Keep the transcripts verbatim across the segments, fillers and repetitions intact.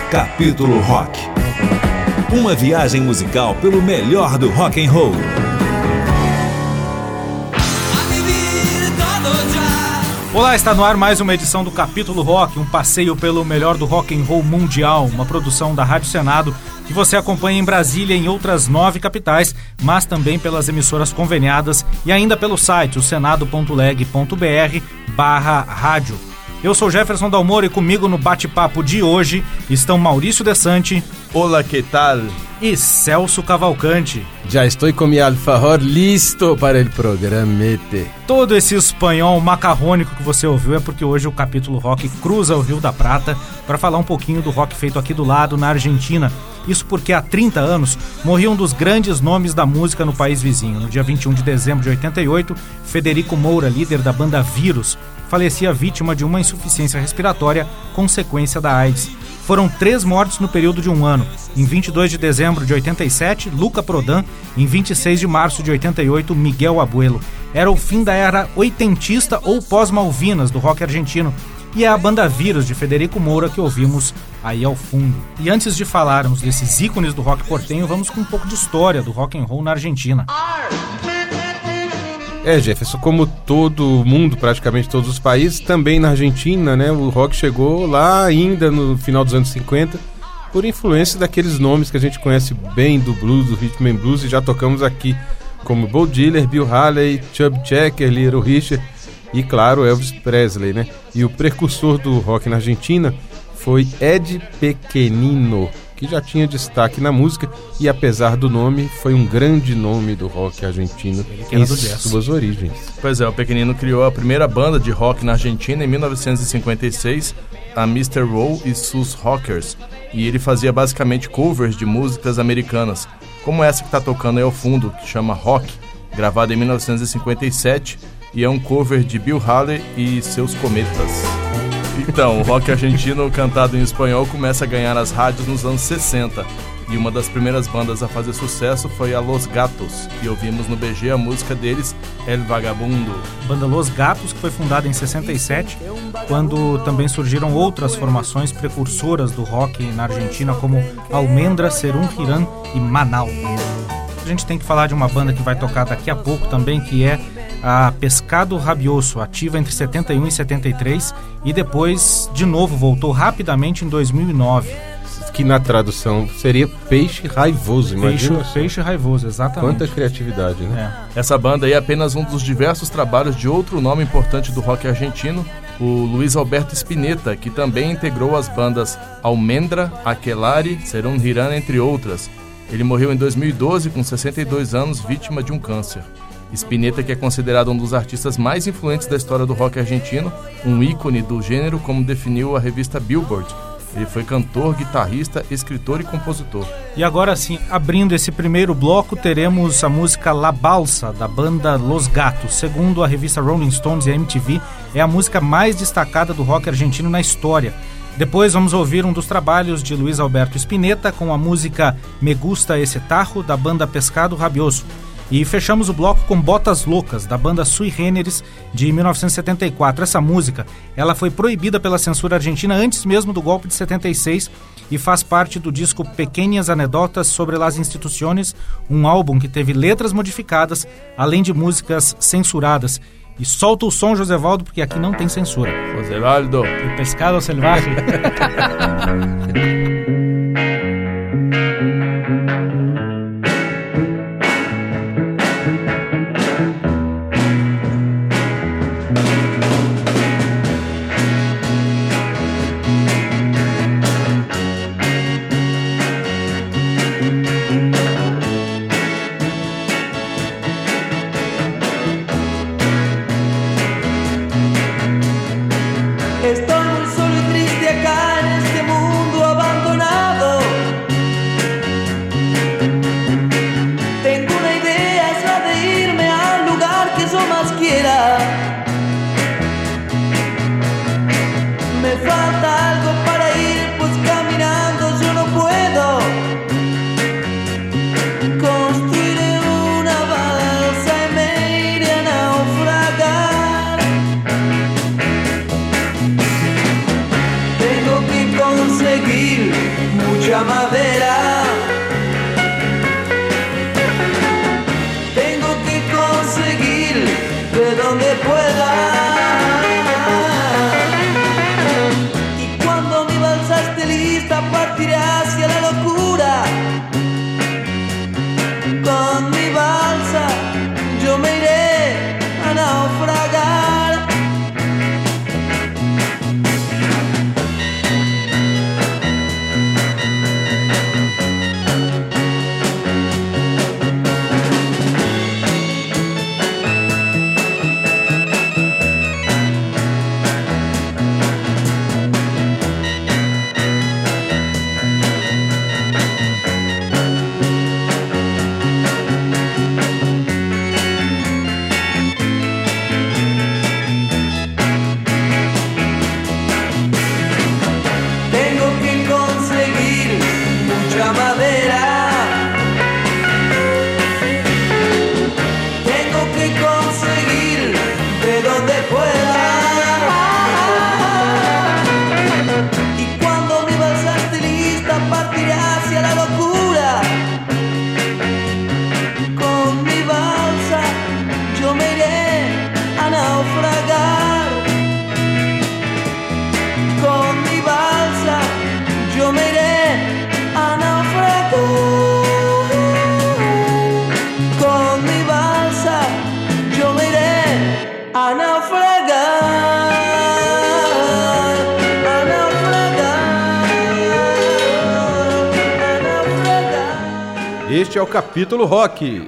Capítulo Rock. Uma viagem musical pelo melhor do rock and roll. Olá, está no ar mais uma edição do Capítulo Rock, um passeio pelo melhor do rock and roll mundial, uma produção da Rádio Senado que você acompanha em Brasília e em outras nove capitais, mas também pelas emissoras conveniadas e ainda pelo site o senado ponto leg ponto br barra rádio. Eu sou Jefferson Dalmoro e comigo no bate-papo de hoje estão Maurício Desante. Olá, que tal? E Celso Cavalcante. Já estou com meu alfajor listo para o programete. Todo esse espanhol macarrônico que você ouviu é porque hoje o Capítulo Rock cruza o Rio da Prata para falar um pouquinho do rock feito aqui do lado, na Argentina. Isso porque há trinta anos morria um dos grandes nomes da música no país vizinho. No dia vinte e um de dezembro de oitenta e oito, Federico Moura, líder da banda Vírus, falecia vítima de uma insuficiência respiratória, consequência da AIDS. Foram três mortes no período de um ano. Em vinte e dois de dezembro de oitenta e sete, Luca Prodan. Em vinte e seis de março de oitenta e oito, Miguel Abuelo. Era o fim da era oitentista ou pós-Malvinas do rock argentino. E é a banda Vírus, de Federico Moura, que ouvimos aí ao fundo. E antes de falarmos desses ícones do rock portenho, vamos com um pouco de história do rock and roll na Argentina. É, Jefferson, como todo mundo, praticamente todos os países, também na Argentina, né, o rock chegou lá ainda no final dos anos cinquenta, por influência daqueles nomes que a gente conhece bem do blues, do rhythm and blues, e já tocamos aqui, como Bo Diddley, Bill Haley, Chubby Checker, Little Richard e, claro, Elvis Presley, né? E o precursor do rock na Argentina foi Ed Pequenino, que já tinha destaque na música e, apesar do nome, foi um grande nome do rock argentino em suas origens. Pois é, o Pequenino criou a primeira banda de rock na Argentina em mil novecentos e cinquenta e seis, a mister Roll e sus Rockers, e ele fazia basicamente covers de músicas americanas, como essa que está tocando aí ao fundo, que chama Rock, gravada em mil novecentos e cinquenta e sete, e é um cover de Bill Haley e seus Cometas. Então, o rock argentino cantado em espanhol começa a ganhar as rádios nos anos sessenta, e uma das primeiras bandas a fazer sucesso foi a Los Gatos, e ouvimos no B G a música deles, El Vagabundo. Banda Los Gatos, que foi fundada em sessenta e sete, quando também surgiram outras formações precursoras do rock na Argentina, como Almendra, Serún Girán e Manal. A gente tem que falar de uma banda que vai tocar daqui a pouco também, que é a Pescado Rabioso, ativa entre setenta e um e setenta e três, e depois de novo voltou rapidamente em dois mil e nove. Que na tradução seria Peixe Raivoso, imagina. Peixe, peixe Raivoso, exatamente. Quanta criatividade, né? É. Essa banda aí é apenas um dos diversos trabalhos de outro nome importante do rock argentino, o Luiz Alberto Spinetta, que também integrou as bandas Almendra, Aquelarre, Serún Girán, entre outras. Ele morreu em dois mil e doze com sessenta e dois anos, vítima de um câncer. Spinetta, que é considerado um dos artistas mais influentes da história do rock argentino, um ícone do gênero, como definiu a revista Billboard. Ele foi cantor, guitarrista, escritor e compositor. E agora sim, abrindo esse primeiro bloco, teremos a música La Balsa, da banda Los Gatos. Segundo a revista Rolling Stones e a M T V, é a música mais destacada do rock argentino na história. Depois vamos ouvir um dos trabalhos de Luiz Alberto Spinetta com a música Me Gusta Esse Tajo, da banda Pescado Rabioso. E fechamos o bloco com Botas Loucas, da banda Sui Generis, de mil novecentos e setenta e quatro. Essa música ela foi proibida pela censura argentina antes mesmo do golpe de setenta e seis e faz parte do disco Pequenas Anedotas sobre las Instituciones, um álbum que teve letras modificadas, além de músicas censuradas. E solta o som, Josevaldo, porque aqui não tem censura. Josevaldo. O pescado selvagem. Estoy muy solo y triste acá en este mundo abandonado. Tengo una idea, es la de irme al lugar que yo más quiera. Me falta algo para ir, pues caminando yo no puedo. Construiré una balsa y me iré a naufragar. Tengo que conseguir mucha madera. Tengo que conseguir de donde pueda. Y cuando mi balsa esté lista, partiré hacia la locura. Con mi balsa yo me iré a naufragar. Este é o Capítulo Rock.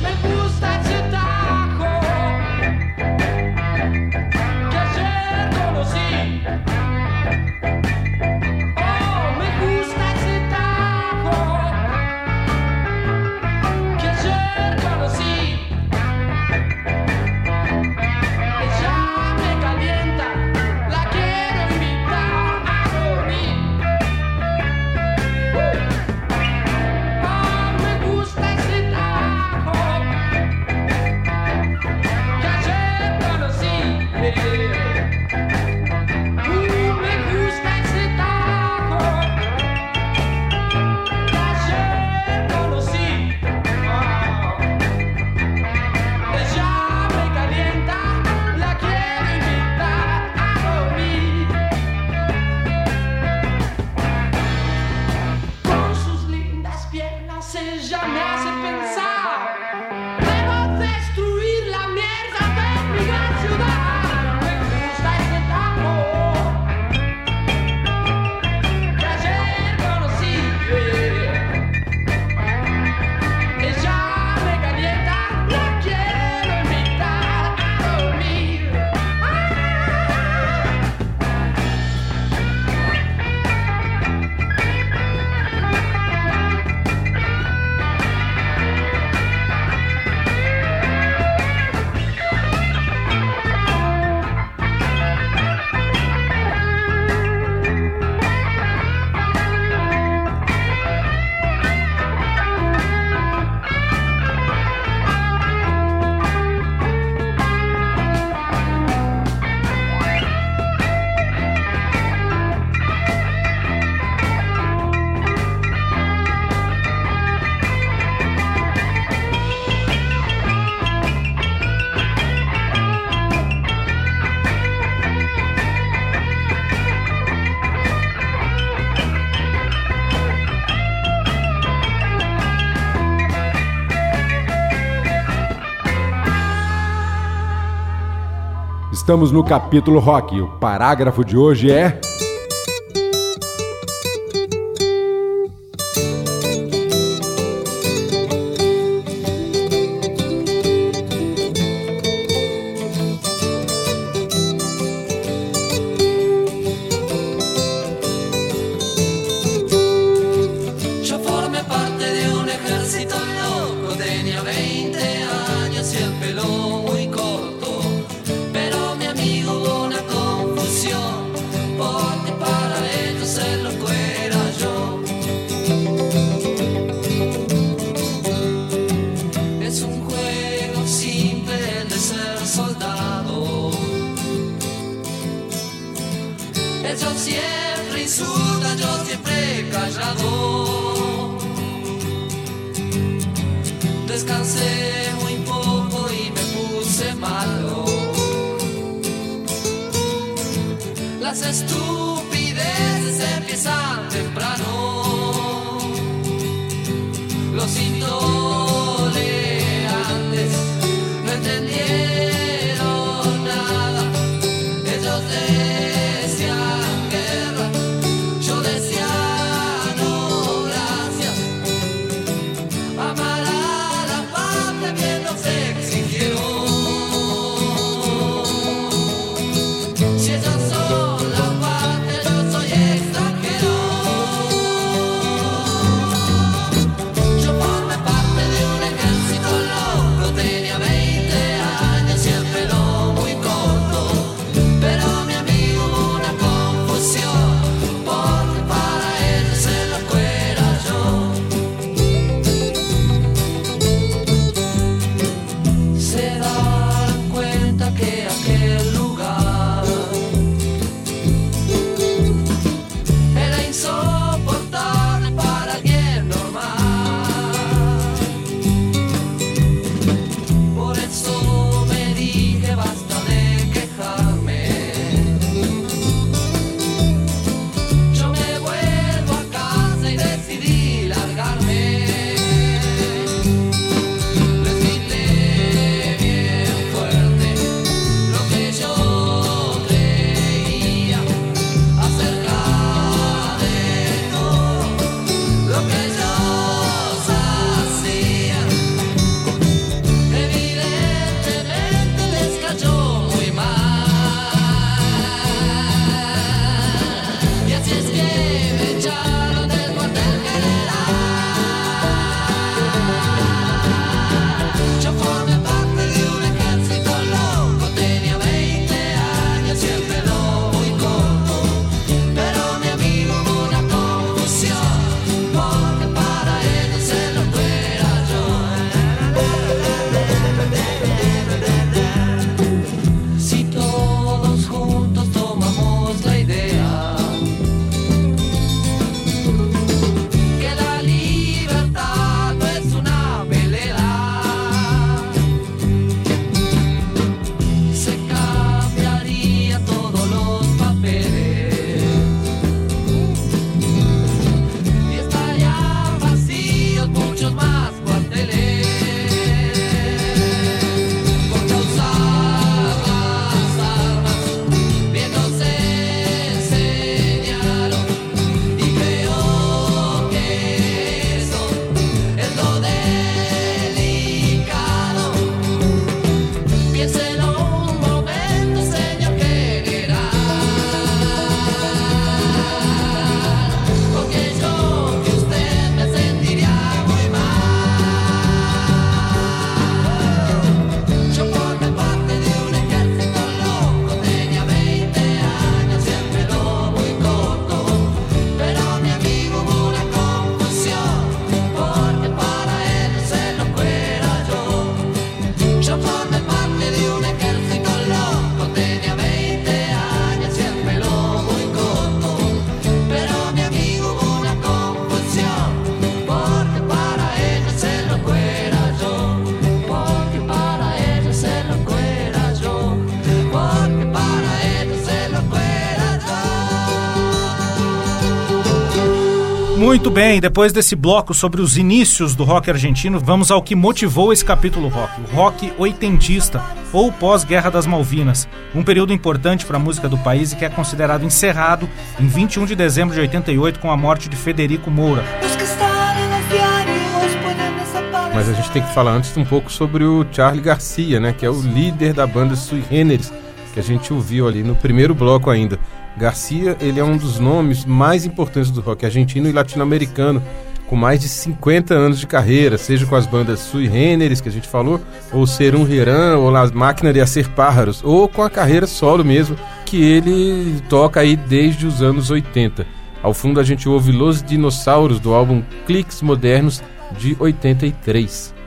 Estamos no Capítulo Rock. O parágrafo de hoje é... Yo formé parte de un ejército loco, tenía veinte años y el pelo muy corto. Pero mi amigo hubo una confusión, porque siempre insultan, yo siempre callado. Descansé muy poco y me puse malo. Las estupideces empiezan temprano. Los intolerantes no entendieron nada. Ellos decían guerra, yo decía no gracias. Amar a la patria bien nos exigieron. Si ellos son la patria, yo soy extranjero. Yo formé parte de un ejército loco, tenía veinte años y el pelo muy corto. Pero mi amigo hubo una confusión, porque para ellos el loco era yo. Se dan cuenta que aquel lugar era insoportable para alguien normal. Por eso me dije basta de quejarme. Yo me vuelvo a casa y decidí largarme. Les grité bien fuerte lo que yo creía acerca de todo lo que ellos hacían. Evidentemente les cayó muy mal. Y así es que me echaron del cuartel general. Yo formé parte de un ejército loco, tenía veinte años y el pelo muy corto. Pero mi amigo hubo una confusión, porque para ellos el loco era yo. Si todos juntos tomamos la idea que la libertad no es una velera, se cambiaría todos los papeles y estarían vacíos muchos más cuarteles. Porque usar las armas bien nos enseñaron, y creo que eso es lo delicado. Piénselo un momento, señor general, porque yo que usted me sentiría muy mal. Yo formé parte de un ejército loco, tenía veinte años y el pelo muy corto. Pero mi amigo hubo una confusión, porque para ellos el loco era yo. Yo formé parte de un ejército loco, tenía veinte años y el pelo muy corto. Pero mi amigo hubo una confusión, porque para ellos el loco era yo. Porque para ellos el loco era yo. Porque para ellos el loco era yo. Muito bem, depois desse bloco sobre os inícios do rock argentino, vamos ao que motivou esse capítulo rock, o rock oitentista, ou pós-Guerra das Malvinas, um período importante para a música do país e que é considerado encerrado em vinte e um de dezembro de oitenta e oito com a morte de Federico Moura. Mas a gente tem que falar antes um pouco sobre o Charly Garcia, né, que é o líder da banda Sui Generis, que a gente ouviu ali no primeiro bloco ainda. Garcia, ele é um dos nomes mais importantes do rock argentino e latino-americano, com mais de cinquenta anos de carreira, seja com as bandas Sui Generis, que a gente falou, ou Ser um Rirán, ou Las Máquinas de Hacer Pájaros, ou com a carreira solo mesmo, que ele toca aí desde os anos oitenta. Ao fundo a gente ouve Los Dinossauros, do álbum Cliques Modernos, de oitenta e três.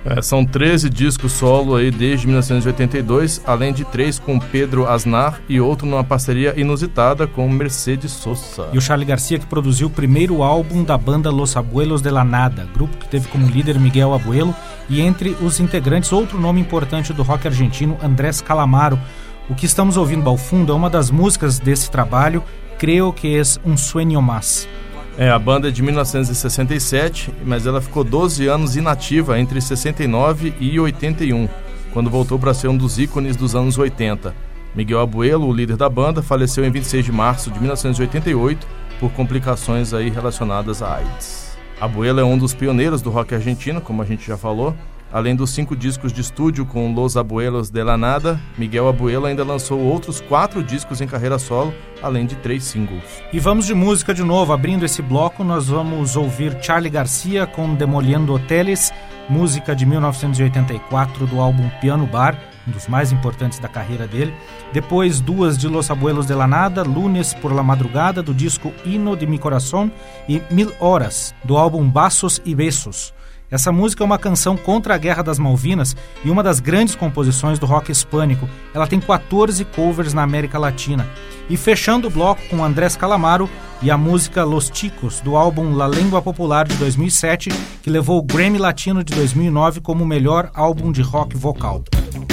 É, são treze discos solo aí desde mil novecentos e oitenta e dois, além de três com Pedro Aznar e outro numa parceria inusitada com Mercedes Sosa. E o Charly Garcia, que produziu o primeiro álbum da banda Los Abuelos de la Nada, grupo que teve como líder Miguel Abuelo e entre os integrantes outro nome importante do rock argentino, Andrés Calamaro. O que estamos ouvindo ao fundo é uma das músicas desse trabalho, Creo que es un sueño más. É, a banda é de mil novecentos e sessenta e sete, mas ela ficou doze anos inativa entre sessenta e nove e oitenta e um, quando voltou para ser um dos ícones dos anos oitenta. Miguel Abuelo, o líder da banda, faleceu em vinte e seis de março de mil novecentos e oitenta e oito por complicações aí relacionadas à AIDS. Abuelo é um dos pioneiros do rock argentino, como a gente já falou. Além dos cinco discos de estúdio com Los Abuelos de la Nada, Miguel Abuelo ainda lançou outros quatro discos em carreira solo, além de três singles. E vamos de música de novo. Abrindo esse bloco, nós vamos ouvir Charly Garcia com Demoliendo Hoteles, música de mil novecentos e oitenta e quatro do álbum Piano Bar, um dos mais importantes da carreira dele. Depois duas de Los Abuelos de la Nada, Lunes por la Madrugada, do disco Hino de Mi Corazón, e Mil Horas, do álbum Baços e Besos. Essa música é uma canção contra a Guerra das Malvinas e uma das grandes composições do rock hispânico. Ela tem quatorze covers na América Latina. E fechando o bloco com Andrés Calamaro e a música Los Chicos, do álbum La Lengua Popular de dois mil e sete, que levou o Grammy Latino de dois mil e nove como o melhor álbum de rock vocal.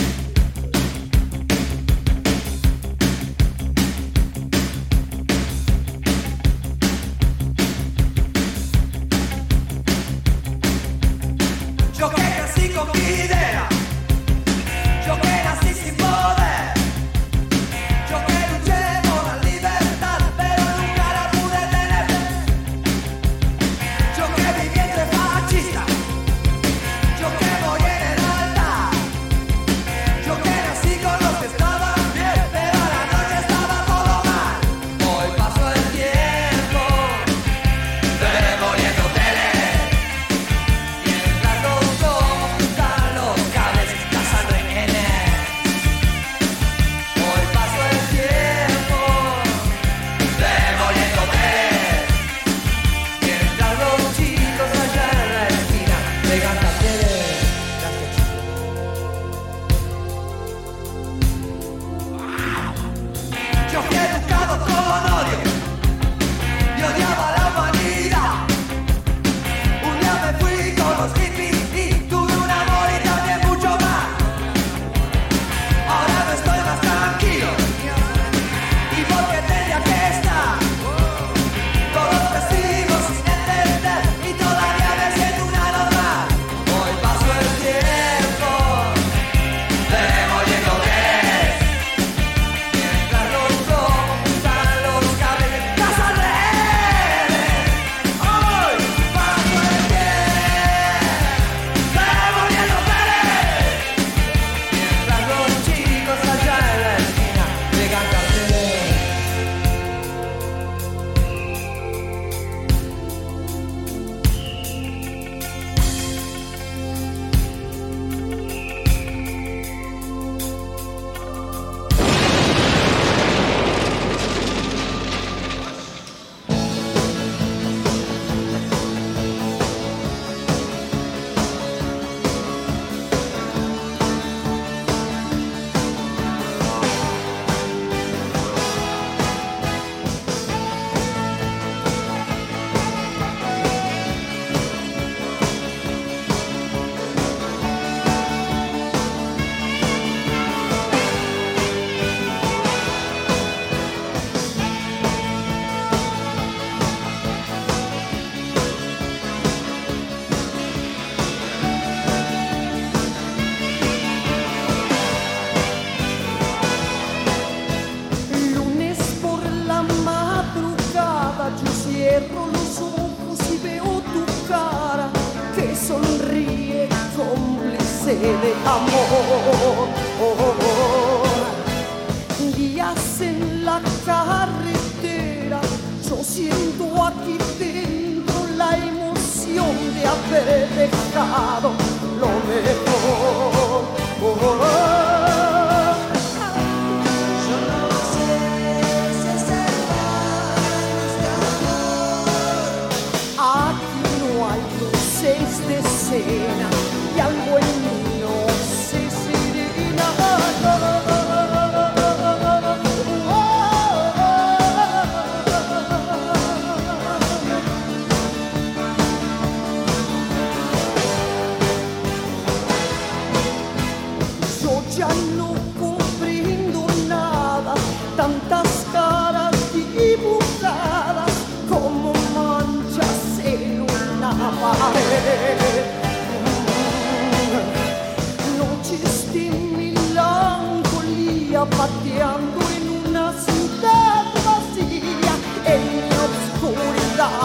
Yo que nací con mi idea, yo que nací sin poder, yo que luché por la libertad, pero nunca la pude tener. Yo que viví entre fascistas, yo que morí en el altar, yo que nací con los que estaban bien, pero a la noche estaba todo mal. Hoy pasó el tiempo, demoliendo hoteles. Yo fui educado con odio y odiaba la humanidad. Un día me fui con los hippies y tuve un amor y también mucho más. Ahora no estoy más tranquilo y porque tenía que estar. Todos vestimos sin entender y todavía me siento una normal. Hoy pasó el tiempo demoliendo hoteles. Mientras los cortan los cables en casa redes. Hoy pasó el tiempo demoliendo hoteles. Mientras los chicos allá en la esquina pegan carteles. Lunes por la madrugada yo cierro los ojos y veo tu cara que sonríe cómplice de amor. Días en la carretera, yo siento aquí dentro la emoción de haber dejado lo mejor. Yo no sé si salvarnos de amor. Aquí no hay luces de escena y algo en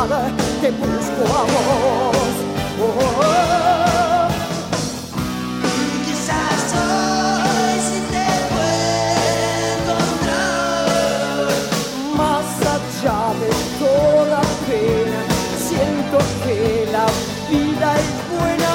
soledad te busco a vos. Oh, oh, oh. Quizás hoy sí te puedo encontrar. Más allá de toda pena, siento que la vida es buena.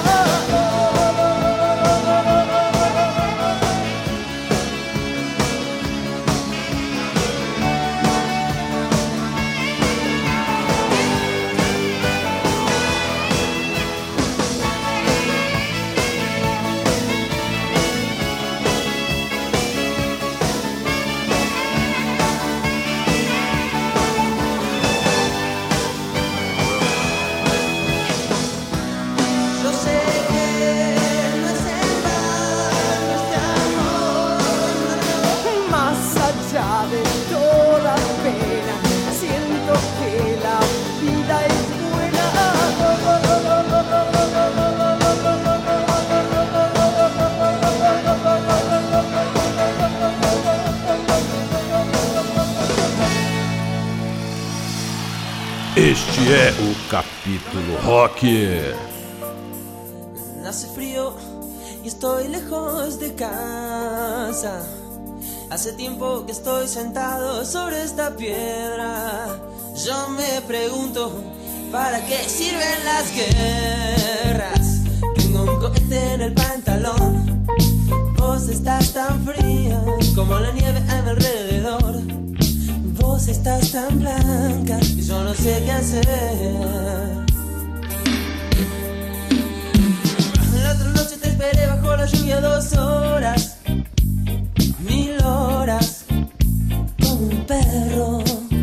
Yo sé que no es en vano este amor. Más allá de toda pena, siento que la vida es Este é o capítulo rock. Hace frío y estoy lejos de casa. Hace tiempo que estoy sentado sobre esta piedra. Yo me pregunto, ¿para qué sirven las guerras? Tengo un cohete en el pantalón. Vos estás tan fría como la nieve a mi alrededor. Vos estás tan blanca y yo no sé qué hacer. La otra noche te esperé bajo la lluvia dos horas, mil horas, como un perro.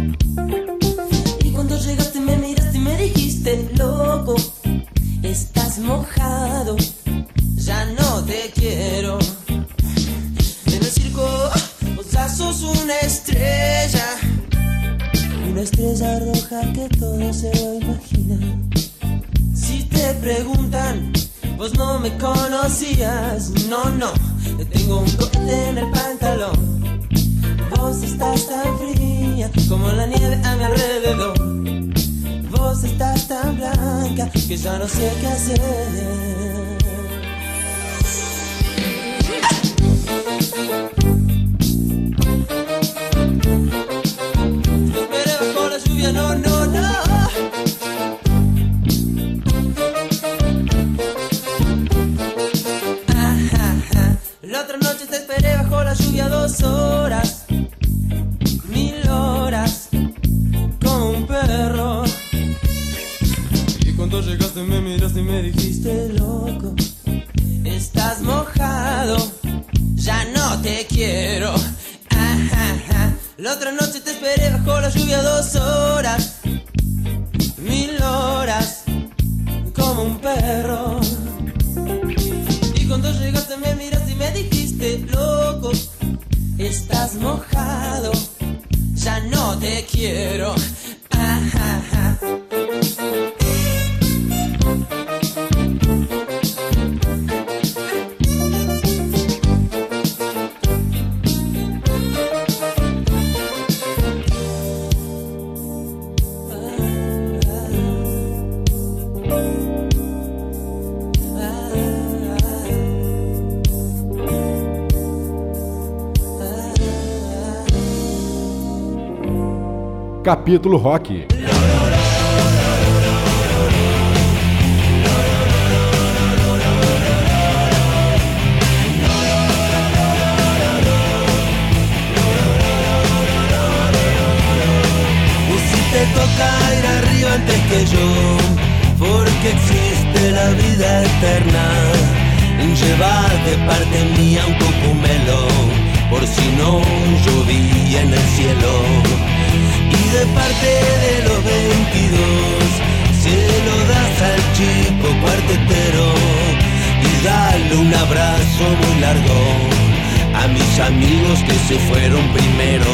Y cuando llegaste me miraste y me dijiste, loco, estás mojado, ya no te quiero. En el circo vos ya sos una estrella, una estrella roja que todo se lo imagina. Si te preguntan, vos no me conocías, no, no, tengo un cohete en el pantalón. Vos estás tan fría como la nieve a mi alrededor. Vos estás tan blanca que ya no sé qué hacer. Te esperé bajo la lluvia, no, no, no. La otra noche te esperé bajo la lluvia dos horas, mil horas, como un perro. Y cuando llegaste me miraste y me dijiste, loco, estás mojado, ya no te quiero. La otra noche te esperé bajo la lluvia dos horas, mil horas, como un perro. Y cuando llegaste me miraste y me dijiste, loco, estás mojado, ya no te quiero. Ah, ah, ah. Capítulo Rock. Te toca ir arriba antes que yo, porque existe la vida eterna. Lleva de parte mía un cocumelo, por si no llovía en el cielo. Y de parte de los veintidós, se lo das al chico cuartetero. Y dale un abrazo muy largo a mis amigos que se fueron primero.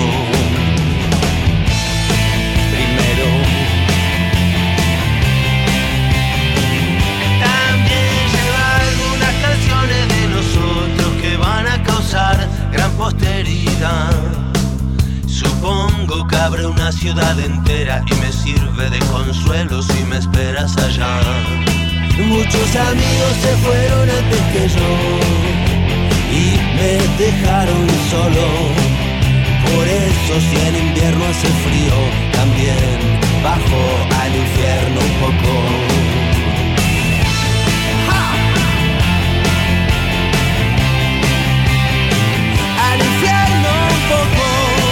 Gran posteridad. Supongo que habrá una ciudad entera y me sirve de consuelo si me esperas allá. Muchos amigos se fueron antes que yo y me dejaron solo. Por eso si en invierno hace frío, también bajo al infierno un poco. ¡Ja! Al infierno un poco.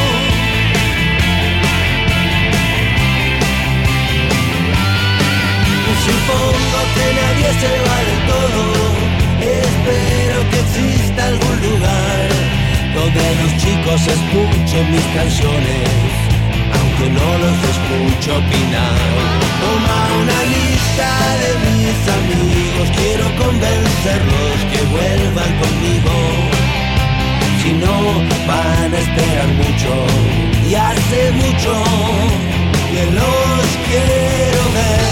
Supongo que nadie se va del todo. Espero que exista algún lugar donde los chicos escuchen mis canciones, aunque no los escucho opinar. Toma una lista de mis amigos, quiero convencerlos que vuelvan conmigo. Si no, van a esperar mucho, y hace mucho que los quiero ver.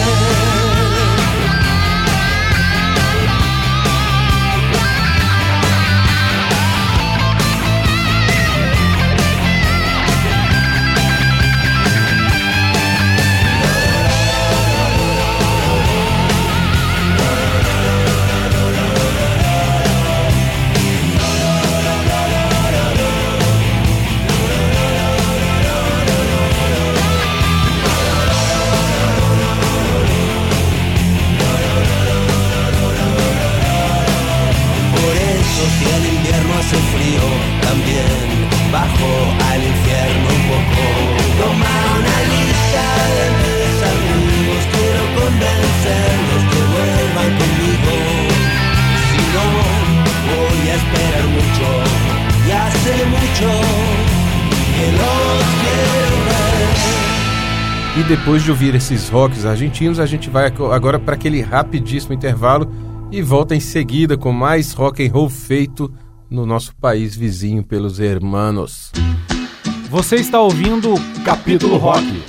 Hace frío, también bajo al infierno un poco. Toma una lista de mis amigos, quiero convencerlos que vuelvan conmigo. Si no, voy a esperar mucho, y hace mucho que los quiero ver. E depois de ouvir esses rocks argentinos, a gente vai agora para aquele rapidíssimo intervalo e volta em seguida com mais rock and roll feito no nosso país vizinho pelos hermanos. Você está ouvindo o Capítulo Rock.